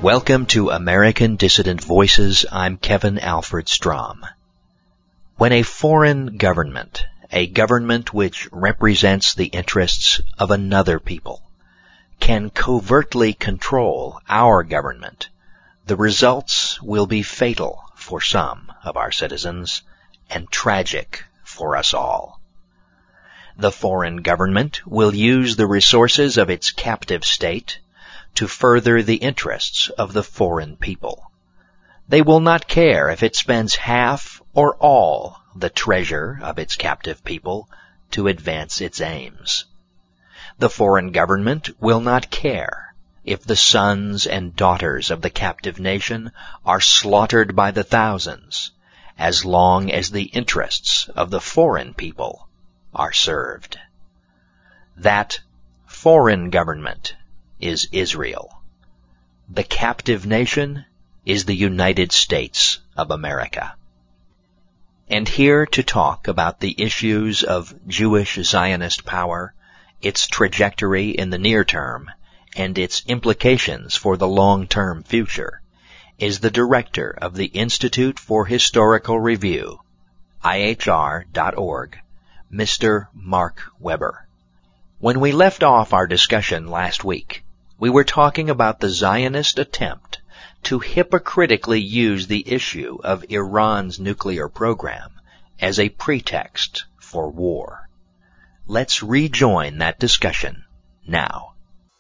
Welcome to American Dissident Voices. I'm Kevin Alfred Strom. When a foreign government, a government which represents the interests of another people, can covertly control our government, the results will be fatal for some of our citizens and tragic for us all. The foreign government will use the resources of its captive state to further the interests of the foreign people. They will not care if it spends half or all the treasure of its captive people to advance its aims. The foreign government will not care if the sons and daughters of the captive nation are slaughtered by the thousands, as long as the interests of the foreign people are served. That foreign government is Israel. The captive nation is the United States of America. And here to talk about the issues of Jewish Zionist power, its trajectory in the near term, and its implications for the long-term future, is the director of the Institute for Historical Review, IHR.org, Mr. Mark Weber. When we left off our discussion last week, we were talking about the Zionist attempt to hypocritically use the issue of Iran's nuclear program as a pretext for war. Let's rejoin that discussion now.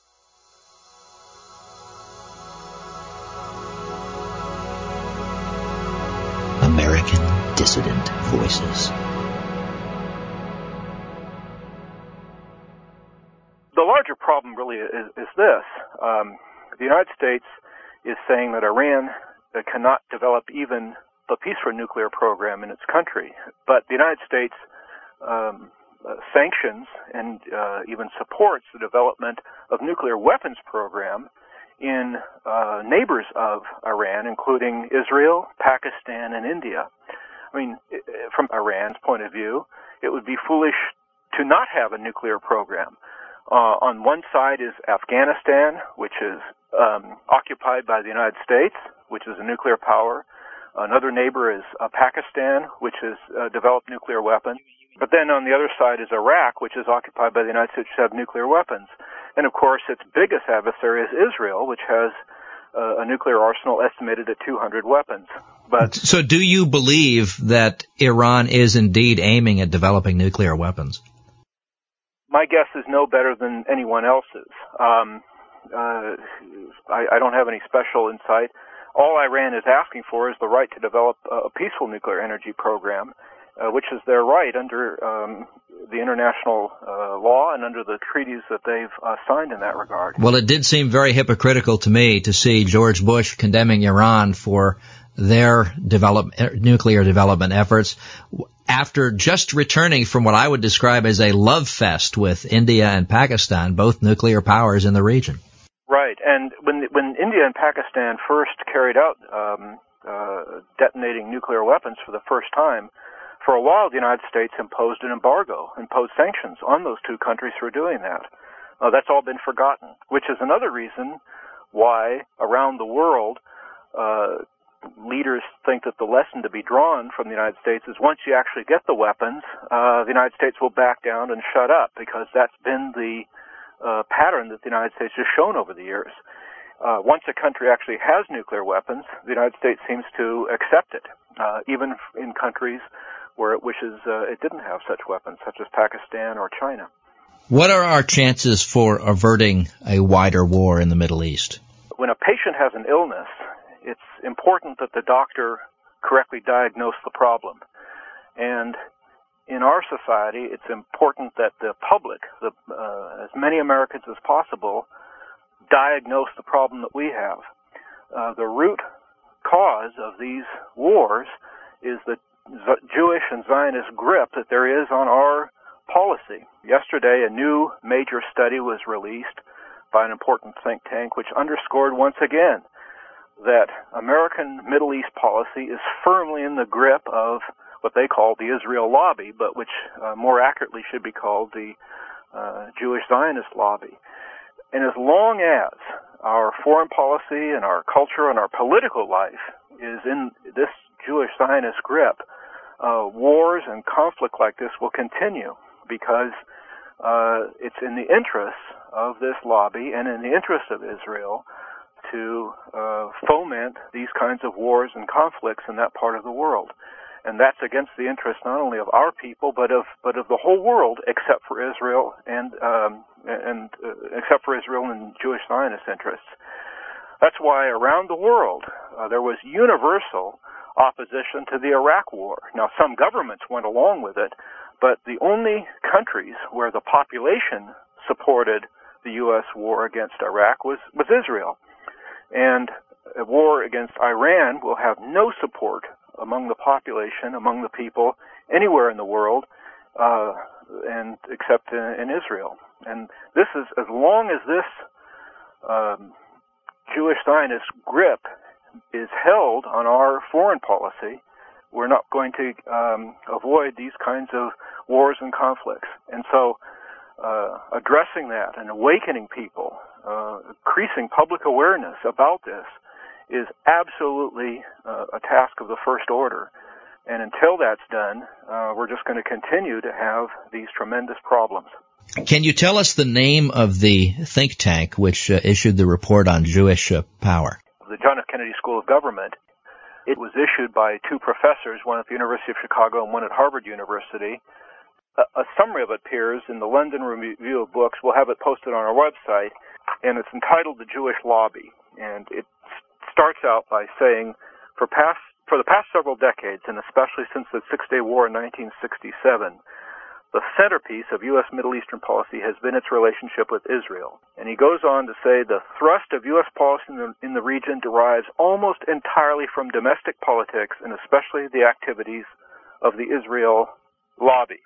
American Dissident Voices. The larger problem really is this. The United States is saying that Iran cannot develop even the peaceful nuclear program in its country. But the United States sanctions and even supports the development of nuclear weapons program in neighbors of Iran, including Israel, Pakistan, and India. I mean, from Iran's point of view, it would be foolish to not have a nuclear program. On one side is Afghanistan, which is occupied by the United States, which is a nuclear power. Another neighbor is Pakistan, which has developed nuclear weapons. But then on the other side is Iraq, which is occupied by the United States, which have nuclear weapons. And of course, its biggest adversary is Israel, which has a nuclear arsenal estimated at 200 weapons. So do you believe that Iran is indeed aiming at developing nuclear weapons? My guess is no better than anyone else's. I don't have any special insight. All Iran is asking for is the right to develop a peaceful nuclear energy program, which is their right under the international law and under the treaties that they've signed in that regard. Well, it did seem very hypocritical to me to see George Bush condemning Iran for their nuclear development efforts after just returning from what I would describe as a love fest with India and Pakistan, both nuclear powers in the region. Right, and when India and Pakistan first carried out detonating nuclear weapons for the first time, for a while the United States imposed an embargo, imposed sanctions on those two countries for doing that. That's all been forgotten, which is another reason why around the world leaders think that the lesson to be drawn from the United States is once you actually get the weapons, the United States will back down and shut up, because that's been the pattern that the United States has shown over the years. Once a country actually has nuclear weapons, the United States seems to accept it, even in countries where it wishes it didn't have such weapons, such as Pakistan or China. What are our chances for averting a wider war in the Middle East? When a patient has an illness, it's important that the doctor correctly diagnose the problem. And in our society, it's important that the public, as many Americans as possible, diagnose the problem that we have. The root cause of these wars is the Jewish and Zionist grip that there is on our policy. Yesterday, a new major study was released by an important think tank which underscored once again that American Middle East policy is firmly in the grip of what they call the Israel lobby, but which more accurately should be called the Jewish Zionist lobby. And as long as our foreign policy and our culture and our political life is in this Jewish Zionist grip, wars and conflict like this will continue because it's in the interests of this lobby and in the interest of Israel to foment these kinds of wars and conflicts in that part of the world. And that's against the interest not only of our people, but of the whole world, except for Israel and Jewish Zionist interests. That's why around the world there was universal opposition to the Iraq War. Now, some governments went along with it, but the only countries where the population supported the U.S. war against Iraq was Israel. And a war against Iran will have no support among the population, among the people, anywhere in the world, and except in Israel. And this is, as long as this Jewish Zionist grip is held on our foreign policy, we're not going to avoid these kinds of wars and conflicts. And so addressing that and awakening people, increasing public awareness about this is absolutely a task of the first order. And until that's done, we're just going to continue to have these tremendous problems. Can you tell us the name of the think tank which issued the report on Jewish power? The John F. Kennedy School of Government. It was issued by two professors, one at the University of Chicago and one at Harvard University. A summary of it appears in the London Review of Books. We'll have it posted on our website, and it's entitled The Jewish Lobby. And it starts out by saying, for the past several decades, and especially since the Six-Day War in 1967, the centerpiece of U.S. Middle Eastern policy has been its relationship with Israel. And he goes on to say the thrust of U.S. policy in the region derives almost entirely from domestic politics, and especially the activities of the Israel lobby.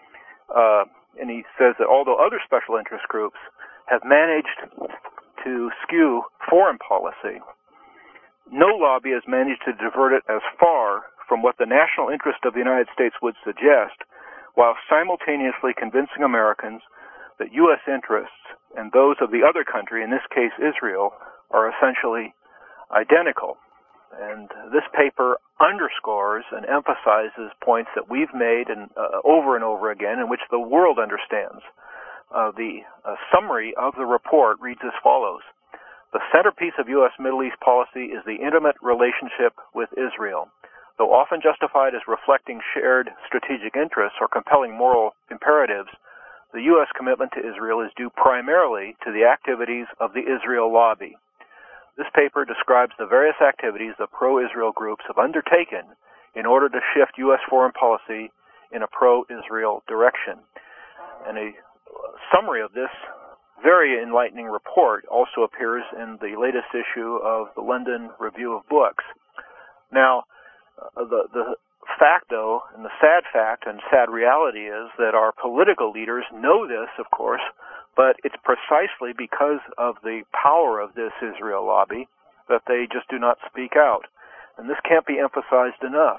And he says that although other special interest groups have managed to skew foreign policy, no lobby has managed to divert it as far from what the national interest of the United States would suggest, while simultaneously convincing Americans that U.S. interests and those of the other country, in this case Israel, are essentially identical. And this paper underscores and emphasizes points that we've made over and over again, in which the world understands. The summary of the report reads as follows. The centerpiece of U.S. Middle East policy is the intimate relationship with Israel. Though often justified as reflecting shared strategic interests or compelling moral imperatives, the U.S. commitment to Israel is due primarily to the activities of the Israel lobby. This paper describes the various activities the pro-Israel groups have undertaken in order to shift U.S. foreign policy in a pro-Israel direction. And a summary of this very enlightening report also appears in the latest issue of the London Review of Books. Now, the fact, though, and the sad fact and sad reality is that our political leaders know this, of course, but it's precisely because of the power of this Israel lobby that they just do not speak out. And this can't be emphasized enough.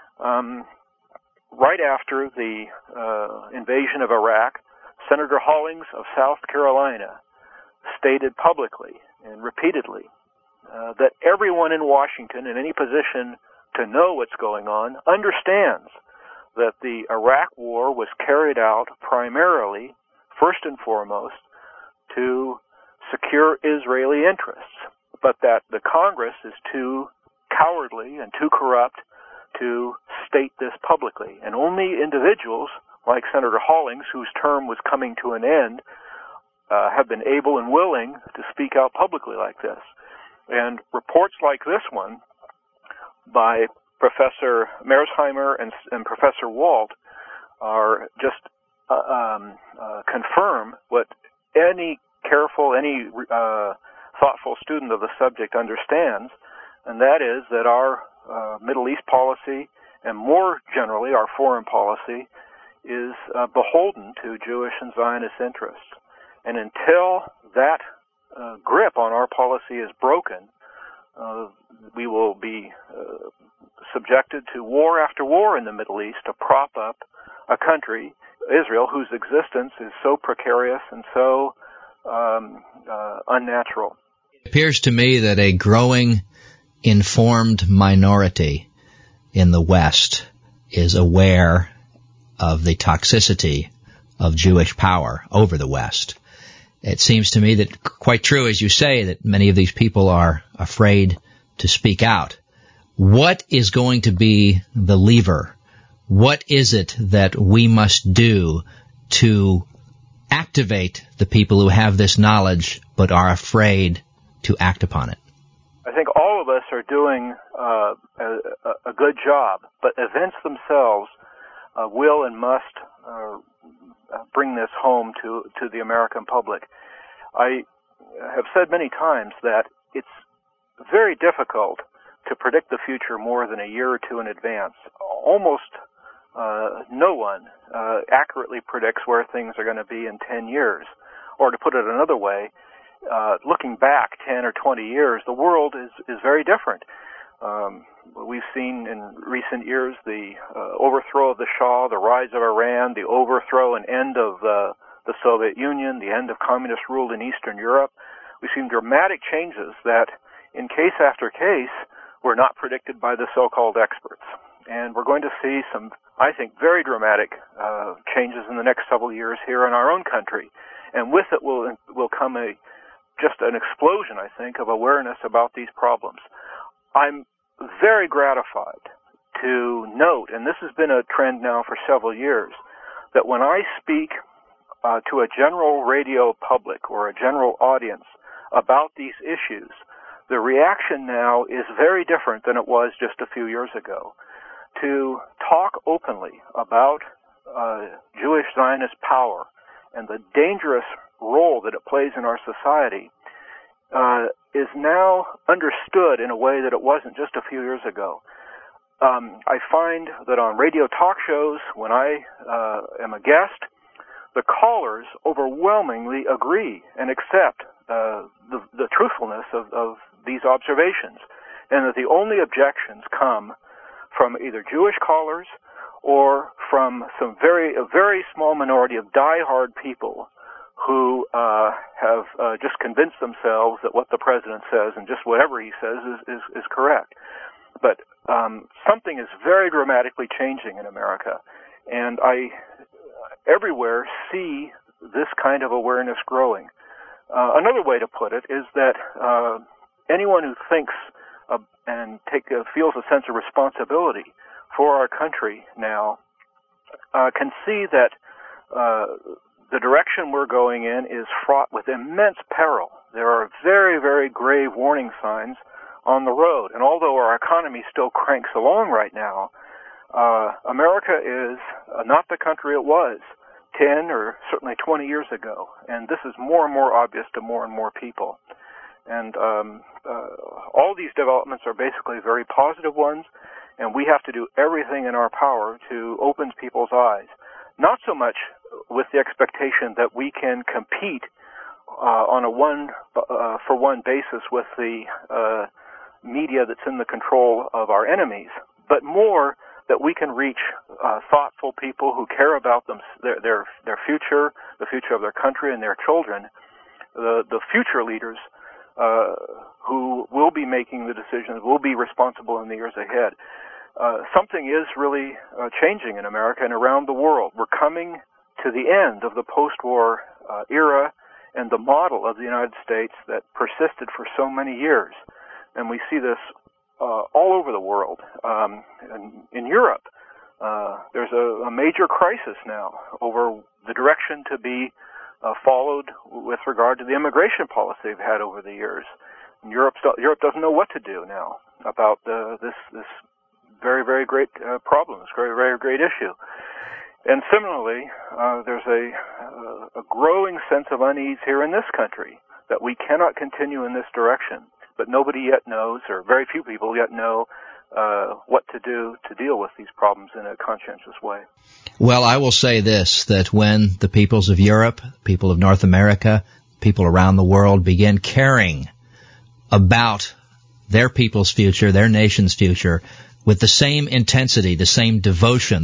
Right after the invasion of Iraq, Senator Hollings of South Carolina stated publicly and repeatedly that everyone in Washington in any position to know what's going on understands that the Iraq war was carried out primarily, first and foremost, to secure Israeli interests, but that the Congress is too cowardly and too corrupt to state this publicly. And only individuals like Senator Hollings, whose term was coming to an end, have been able and willing to speak out publicly like this. And reports like this one by Professor Mearsheimer and Professor Walt are just confirm what any careful, any thoughtful student of the subject understands, and that is that our Middle East policy, and more generally our foreign policy, is beholden to Jewish and Zionist interests. And until that grip on our policy is broken, we will be subjected to war after war in the Middle East to prop up a country, Israel, whose existence is so precarious and so unnatural. It appears to me that a growing informed minority in the West is aware of the toxicity of Jewish power over the West. It seems to me that, quite true as you say, that many of these people are afraid to speak out. What is going to be the lever? What is it that we must do to activate the people who have this knowledge but are afraid to act upon it? I think all of us are doing a good job, but events themselves will and must bring this home to the American public. I have said many times that it's very difficult to predict the future more than a year or two in advance. Almost no one accurately predicts where things are going to be in 10 years. Or to put it another way, looking back 10 or 20 years, the world is very different. We've seen in recent years the overthrow of the Shah, the rise of Iran, the overthrow and end of the Soviet Union, the end of communist rule in Eastern Europe. We've seen dramatic changes that, in case after case, were not predicted by the so-called experts. And we're going to see some, I think, very dramatic changes in the next several years here in our own country. And with it will come just an explosion, I think, of awareness about these problems. I'm very gratified to note, and this has been a trend now for several years, that when I speak to a general radio public or a general audience about these issues, the reaction now is very different than it was just a few years ago. To talk openly about Jewish Zionist power and the dangerous role that it plays in our society is now understood in a way that it wasn't just a few years ago. I find that on radio talk shows, when I am a guest, the callers overwhelmingly agree and accept the truthfulness of these observations, and that the only objections come from either Jewish callers or from a very small minority of diehard people who have just convinced themselves that what the president says and just whatever he says is correct. But something is very dramatically changing in America, and I everywhere see this kind of awareness growing. Another way to put it is that anyone who thinks and feels a sense of responsibility for our country now can see that the direction we're going in is fraught with immense peril. There are very, very grave warning signs on the road. And although our economy still cranks along right now, America is not the country it was 10 or certainly 20 years ago. And this is more and more obvious to more and more people. And all these developments are basically very positive ones, and we have to do everything in our power to open people's eyes. Not so much with the expectation that we can compete on a one-for-one basis with the media that's in the control of our enemies, but more that we can reach thoughtful people who care about their future, the future of their country and their children, the future leaders who will be making the decisions, will be responsible in the years ahead. Something is really changing in America and around the world. We're coming to the end of the post-war era and the model of the United States that persisted for so many years. And we see this all over the world. In Europe, there's a major crisis now over the direction to be followed with regard to the immigration policy they've had over the years. And Europe doesn't know what to do now about this very, very great problem, this very, very great issue. And similarly, there's a growing sense of unease here in this country that we cannot continue in this direction. But nobody yet knows, or very few people yet know, what to do to deal with these problems in a conscientious way. Well, I will say this, that when the peoples of Europe, people of North America, people around the world begin caring about their people's future, their nation's future, with the same intensity, the same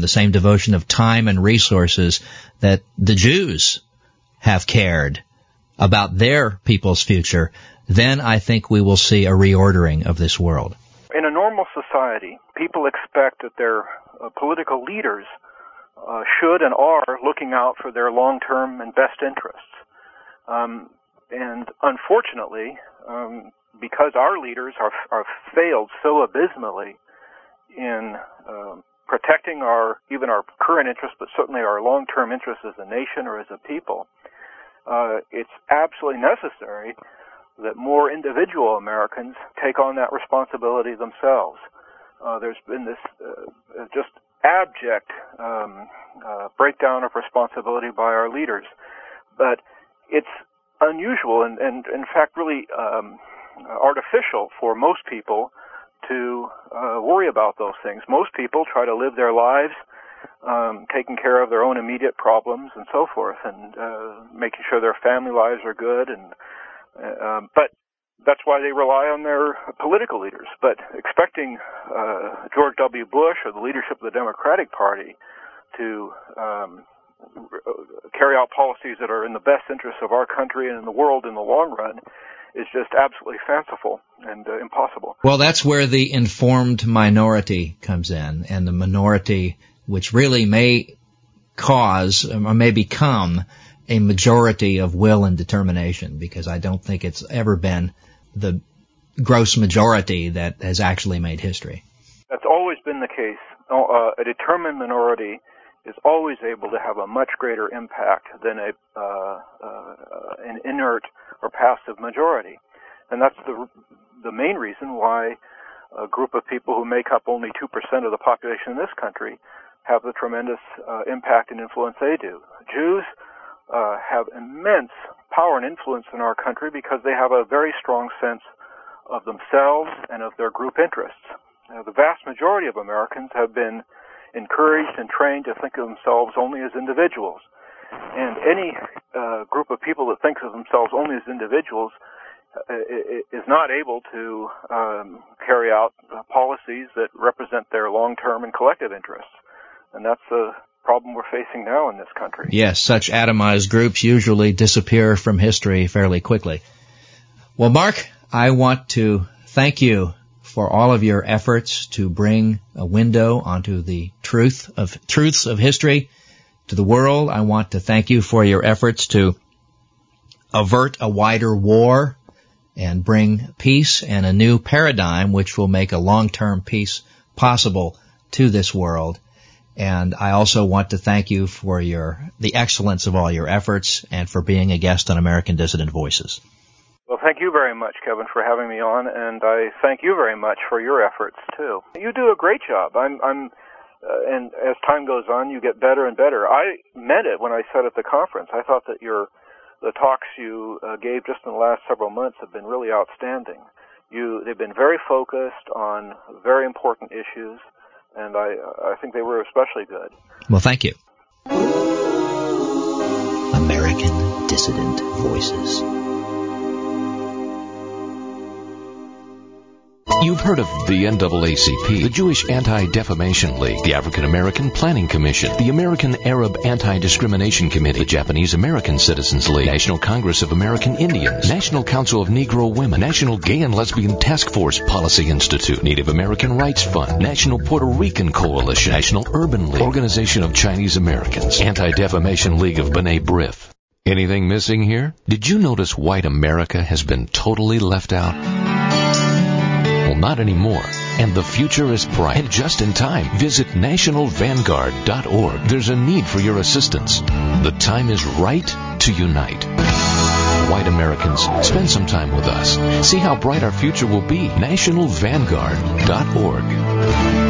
devotion of time and resources that the Jews have cared about their people's future, then I think we will see a reordering of this world. In a normal society, people expect that their political leaders should and are looking out for their long-term and best interests. And unfortunately, because our leaders are failed so abysmally in protecting even our current interests, but certainly our long-term interests as a nation or as a people, it's absolutely necessary that more individual Americans take on that responsibility themselves. There's been this just abject breakdown of responsibility by our leaders. But it's unusual and in fact really artificial for most people to worry about those things. Most people try to live their lives taking care of their own immediate problems and so forth, and making sure their family lives are good. But that's why they rely on their political leaders. But expecting George W. Bush or the leadership of the Democratic Party to carry out policies that are in the best interests of our country and in the world in the long run is just absolutely fanciful and impossible. Well, that's where the informed minority comes in, and the minority which really may cause or may become a majority of will and determination, because I don't think it's ever been the gross majority that has actually made history. That's always been the case. A determined minority is always able to have a much greater impact than an inert or passive majority. And that's the main reason why a group of people who make up only 2% of the population in this country have the tremendous impact and influence they do. Jews have immense power and influence in our country because they have a very strong sense of themselves and of their group interests. The vast majority of Americans have been encouraged and trained to think of themselves only as individuals. And any group of people that thinks of themselves only as individuals is not able to carry out policies that represent their long-term and collective interests. And that's the problem we're facing now in this country. Yes, such atomized groups usually disappear from history fairly quickly. Well, Mark, I want to thank you for all of your efforts to bring a window onto the truths of history to the world. I want to thank you for your efforts to avert a wider war and bring peace and a new paradigm which will make a long-term peace possible to this world. And I also want to thank you for the excellence of all your efforts and for being a guest on American Dissident Voices. Well, thank you very much, Kevin, for having me on, and I thank you very much for your efforts, too. You do a great job. And as time goes on, you get better and better. I meant it when I said at the conference. I thought that the talks you gave just in the last several months have been really outstanding. They've been very focused on very important issues, and I think they were especially good. Well, thank you. American Dissident Voices. You've heard of the NAACP, the Jewish Anti-Defamation League, the African American Planning Commission, the American Arab Anti-Discrimination Committee, the Japanese American Citizens League, National Congress of American Indians, National Council of Negro Women, National Gay and Lesbian Task Force Policy Institute, Native American Rights Fund, National Puerto Rican Coalition, National Urban League, Organization of Chinese Americans, Anti-Defamation League of B'nai B'rith. Anything missing here? Did you notice white America has been totally left out? Well, not anymore. And the future is bright. And just in time, visit nationalvanguard.org. There's a need for your assistance. The time is right to unite. White Americans, spend some time with us. See how bright our future will be. nationalvanguard.org.